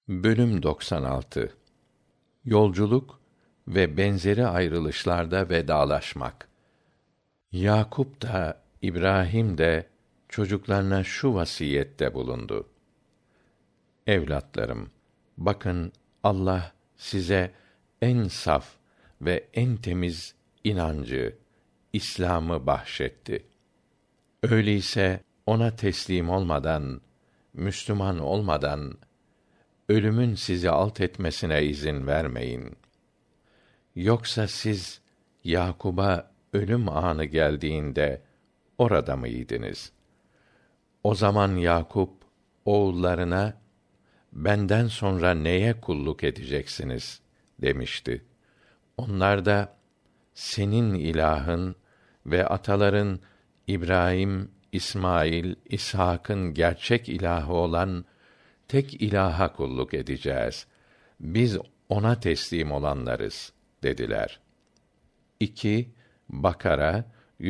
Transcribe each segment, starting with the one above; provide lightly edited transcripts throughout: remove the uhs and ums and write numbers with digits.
Bölüm 96. Yolculuk ve benzeri ayrılışlarda vedalaşmak. Yakup da İbrahim de çocuklarına şu vasiyette bulundu: Evlatlarım, bakın Allah size en saf ve en temiz inancı, İslam'ı bahşetti. Öyleyse ona teslim olmadan, Müslüman olmadan ölümün sizi alt etmesine izin vermeyin. Yoksa siz Yakub'a ölüm anı geldiğinde orada mıydınız? O zaman Yakup oğullarına, benden sonra neye kulluk edeceksiniz demişti. Onlar da, senin ilahın ve ataların İbrahim, İsmail, İshak'ın gerçek ilahı olan tek ilaha kulluk edeceğiz. Biz ona teslim olanlarız dediler. 2 Bakara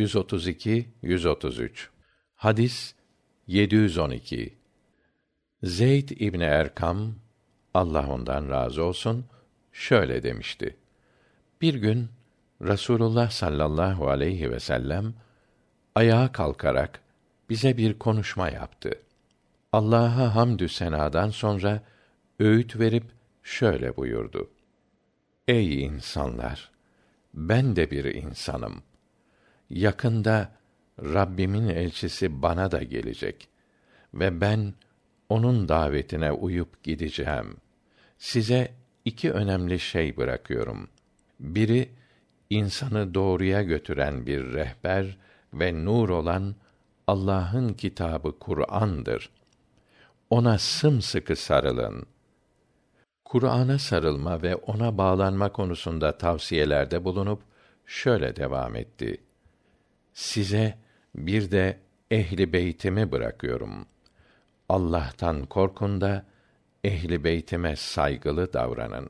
132-133. Hadis 712. Zeyd İbni Erkam, Allah ondan razı olsun, şöyle demişti: Bir gün Rasulullah sallallahu aleyhi ve sellem ayağa kalkarak bize bir konuşma yaptı. Allah'a hamdü senadan sonra öğüt verip şöyle buyurdu: Ey insanlar! Ben de bir insanım. Yakında Rabbimin elçisi bana da gelecek ve ben onun davetine uyup gideceğim. Size 2 önemli şey bırakıyorum. Biri, insanı doğruya götüren bir rehber ve nur olan Allah'ın kitabı Kur'an'dır. Ona sımsıkı sarılın. Kur'an'a sarılma ve ona bağlanma konusunda tavsiyelerde bulunup şöyle devam etti: Size bir de ehli beytimi bırakıyorum. Allah'tan korkun da ehli beytime saygılı davranın.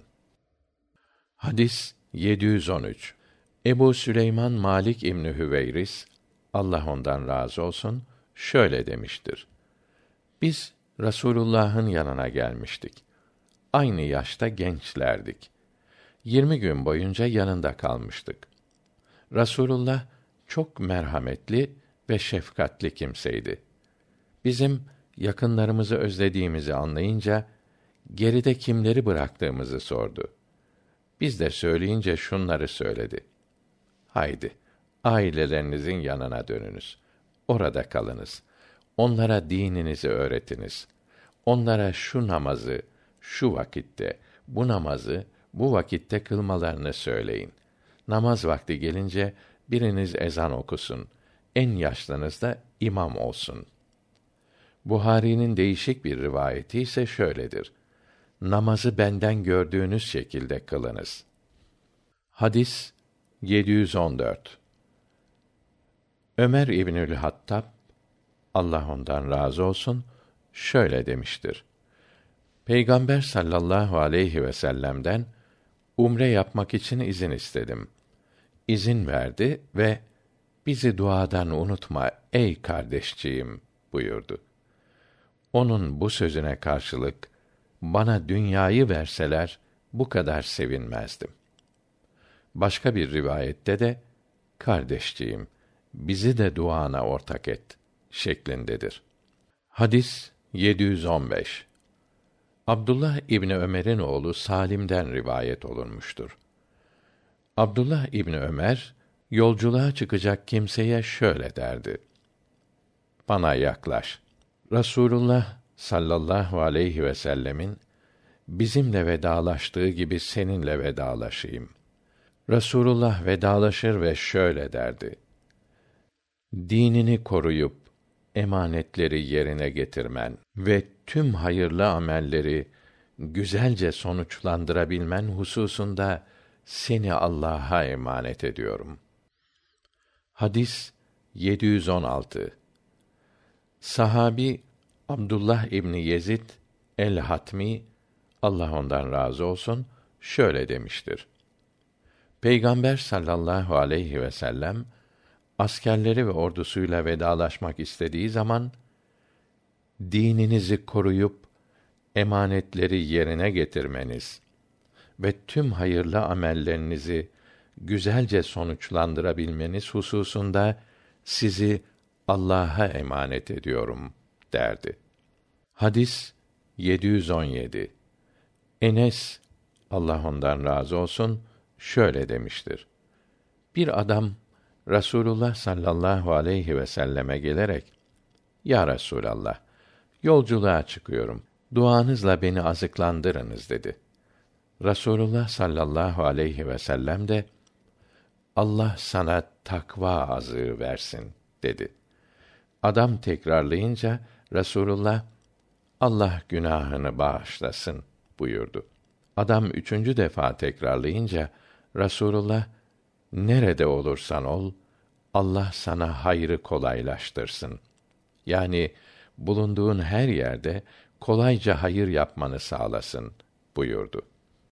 Hadis 713. Ebu Süleyman Malik İbni Hüveyris, Allah ondan razı olsun, şöyle demiştir: Biz Rasulullah'ın yanına gelmiştik. Aynı yaşta gençlerdik. 20 gün boyunca yanında kalmıştık. Rasulullah çok merhametli ve şefkatli kimseydi. Bizim yakınlarımızı özlediğimizi anlayınca geride kimleri bıraktığımızı sordu. Biz de söyleyince şunları söyledi: Haydi, ailelerinizin yanına dönünüz. Orada kalınız. Onlara dininizi öğretiniz. Onlara şu namazı şu vakitte, bu namazı bu vakitte kılmalarını söyleyin. Namaz vakti gelince biriniz ezan okusun. En yaşlınız da imam olsun. Buhari'nin değişik bir rivayeti ise şöyledir: Namazı benden gördüğünüz şekilde kılınız. Hadis 714. Ömer İbnül Hattab, Allah ondan razı olsun, şöyle demiştir: Peygamber sallallahu aleyhi ve sellem'den umre yapmak için izin istedim. İzin verdi ve bizi duadan unutma ey kardeşciğim buyurdu. Onun bu sözüne karşılık bana dünyayı verseler bu kadar sevinmezdim. Başka bir rivayette de kardeşciğim bizi de duana ortak et şeklindedir. Hadis 715. Abdullah İbni Ömer'in oğlu Salim'den rivayet olunmuştur. Abdullah İbni Ömer yolculuğa çıkacak kimseye şöyle derdi: Bana yaklaş. Rasulullah sallallahu aleyhi ve sellemin bizimle vedalaştığı gibi seninle vedalaşayım. Rasulullah vedalaşır ve şöyle derdi: Dinini koruyup emanetleri yerine getirmen ve tüm hayırlı amelleri güzelce sonuçlandırabilmen hususunda seni Allah'a emanet ediyorum. Hadis 716. Sahabi Abdullah İbni Yezid el-Hatmi, Allah ondan razı olsun, şöyle demiştir: Peygamber sallallahu aleyhi ve sellem askerleri ve ordusuyla vedalaşmak istediği zaman, dininizi koruyup emanetleri yerine getirmeniz ve tüm hayırlı amellerinizi güzelce sonuçlandırabilmeniz hususunda sizi Allah'a emanet ediyorum derdi. Hadis 717. Enes, Allah ondan razı olsun, şöyle demiştir: Bir adam Rasulullah sallallahu aleyhi ve selleme gelerek, Ya Resulallah, yolculuğa çıkıyorum. Duanızla beni azıklandırınız dedi. Rasulullah sallallahu aleyhi ve sellem de, Allah sana takva azığı versin dedi. Adam tekrarlayınca Rasulullah, Allah günahını bağışlasın buyurdu. Adam 3. defa tekrarlayınca Rasulullah, nerede olursan ol, Allah sana hayrı kolaylaştırsın. Yani bulunduğun her yerde kolayca hayır yapmanı sağlasın buyurdu.